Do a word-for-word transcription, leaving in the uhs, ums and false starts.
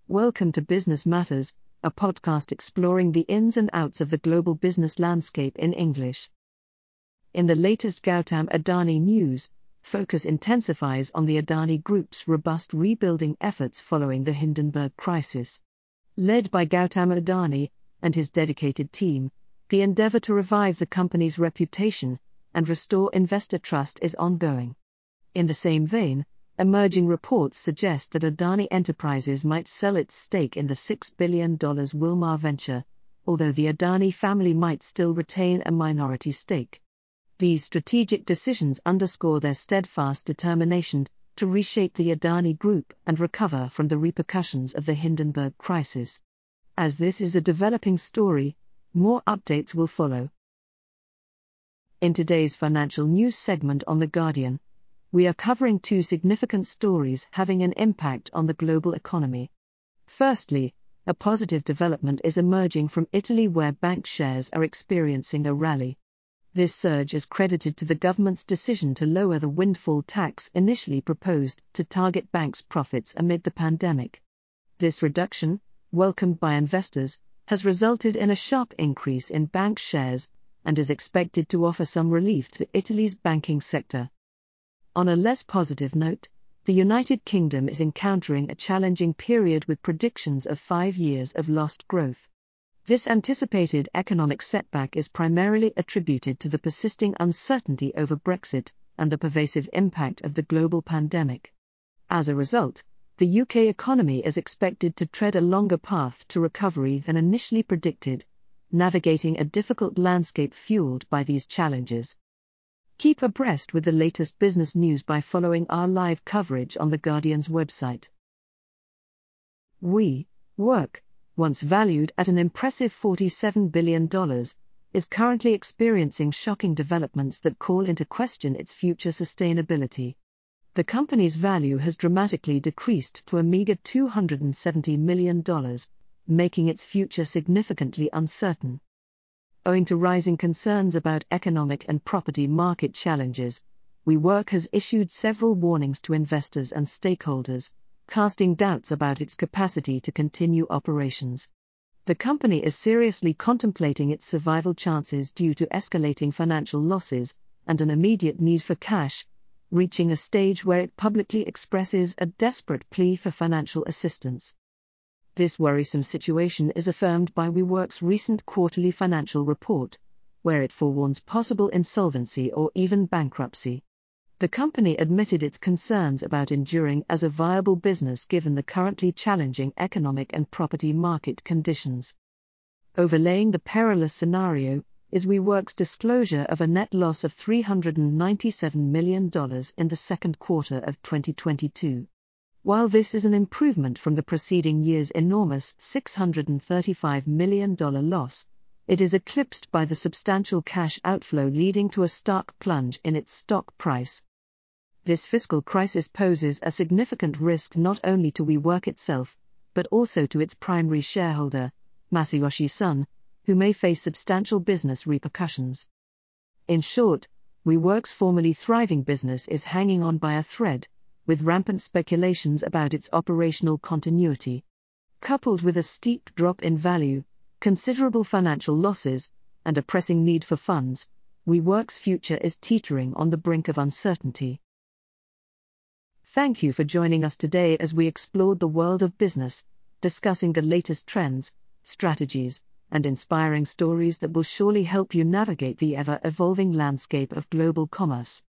Welcome to Business Matters, a podcast exploring the ins and outs of the global business landscape in English. In the latest Gautam Adani news, focus intensifies on the Adani Group's robust rebuilding efforts following the Hindenburg crisis. Led by Gautam Adani and his dedicated team, the endeavor to revive the company's reputation and restore investor trust is ongoing. In the same vein, emerging reports suggest that Adani Enterprises might sell its stake in the six billion dollars Wilmar venture, although the Adani family might still retain a minority stake. These strategic decisions underscore their steadfast determination to reshape the Adani Group and recover from the repercussions of the Hindenburg crisis. As this is a developing story, more updates will follow. In today's financial news segment on The Guardian, we are covering two significant stories having an impact on the global economy. Firstly, a positive development is emerging from Italy, where bank shares are experiencing a rally. This surge is credited to the government's decision to lower the windfall tax initially proposed to target banks' profits amid the pandemic. This reduction, welcomed by investors, has resulted in a sharp increase in bank shares and is expected to offer some relief to Italy's banking sector. On a less positive note, the United Kingdom is encountering a challenging period with predictions of five years of lost growth. This anticipated economic setback is primarily attributed to the persisting uncertainty over Brexit and the pervasive impact of the global pandemic. As a result, the U K economy is expected to tread a longer path to recovery than initially predicted, navigating a difficult landscape fueled by these challenges. Keep abreast with the latest business news by following our live coverage on The Guardian's website. WeWork, once valued at an impressive forty-seven billion dollars, is currently experiencing shocking developments that call into question its future sustainability. The company's value has dramatically decreased to a meager two hundred seventy million dollars, making its future significantly uncertain. Owing to rising concerns about economic and property market challenges, WeWork has issued several warnings to investors and stakeholders, casting doubts about its capacity to continue operations. The company is seriously contemplating its survival chances due to escalating financial losses and an immediate need for cash, reaching a stage where it publicly expresses a desperate plea for financial assistance. This worrisome situation is affirmed by WeWork's recent quarterly financial report, where it forewarns possible insolvency or even bankruptcy. The company admitted its concerns about enduring as a viable business given the currently challenging economic and property market conditions. Overlaying the perilous scenario is WeWork's disclosure of a net loss of three hundred ninety-seven million dollars in the second quarter of twenty twenty-two. While this is an improvement from the preceding year's enormous six hundred thirty-five million dollars loss, it is eclipsed by the substantial cash outflow, leading to a stark plunge in its stock price. This fiscal crisis poses a significant risk not only to WeWork itself, but also to its primary shareholder, Masayoshi Son, who may face substantial business repercussions. In short, WeWork's formerly thriving business is hanging on by a thread, with rampant speculations about its operational continuity. Coupled with a steep drop in value, considerable financial losses, and a pressing need for funds, WeWork's future is teetering on the brink of uncertainty. Thank you for joining us today as we explored the world of business, discussing the latest trends, strategies, and inspiring stories that will surely help you navigate the ever-evolving landscape of global commerce.